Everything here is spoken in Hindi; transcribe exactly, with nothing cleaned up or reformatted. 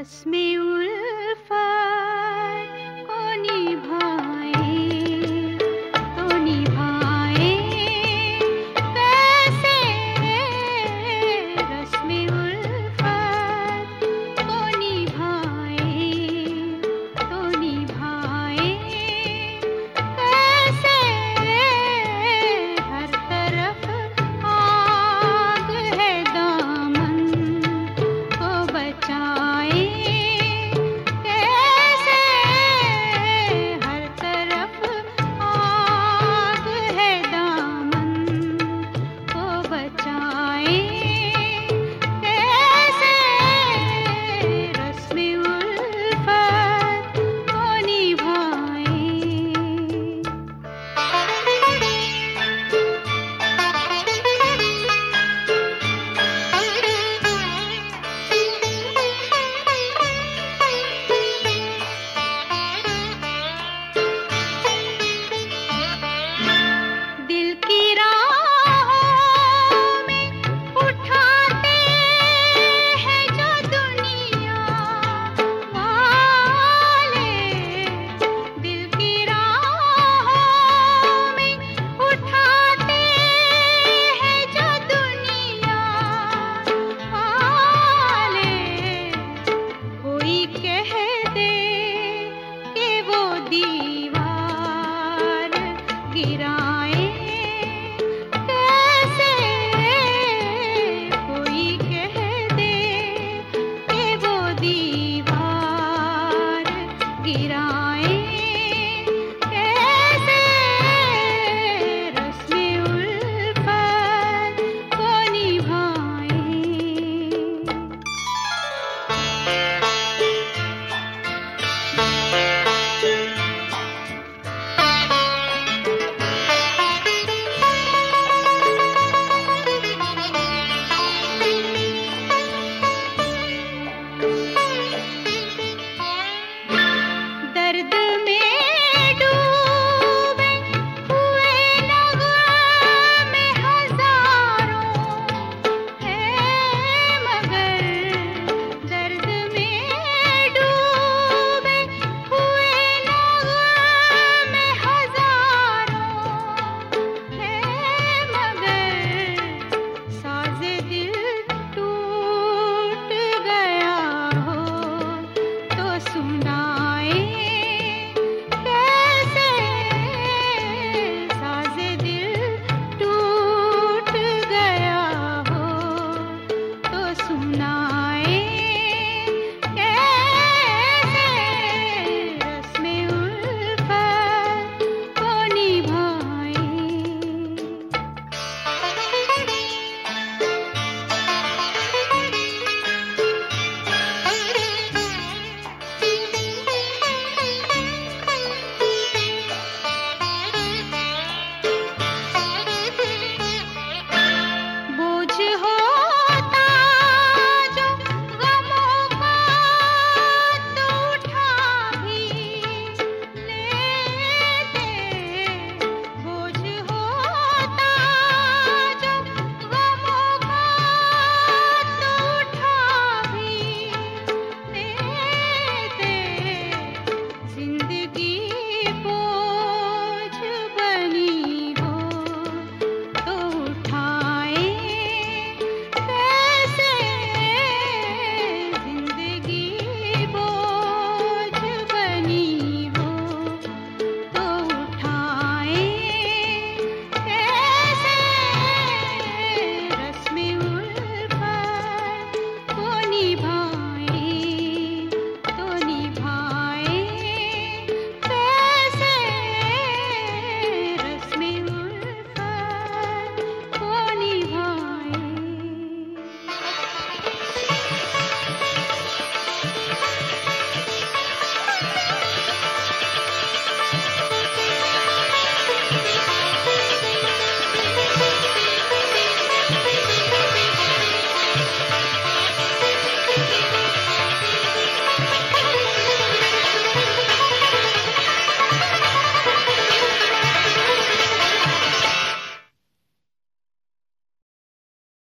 रस्मे उल्फत को निभाए तो निभाए कैसे। रस्मे उल्फत को निभाए तो निभाए कैसे। हर तरफ आग है, दामन को बचाए कैसे। हर तरफ आग है, दामन को बचाए कैसे। रस्मे उल्फत को निभाए। दिल की राहों में उठाते हैं जो दुनिया वाले। दिल की राहों में उठाते हैं जो दुनिया वाले। कोई कह दे कि वो दीवार गिराए कैसे। कोई कह दे कि वो दीवार गिराए कैसे। रस्मे उल्फत को निभाए। दर्द में डूबे हुए नग़मे हज़ारों हैं, मगर दर्द में डूबे हुए नग़मे हज़ारों हैं, मगर साज़े दिल टूट गया हो तो सुनाए कैसे। साज़े दिल टूट गया हो तो सुनाए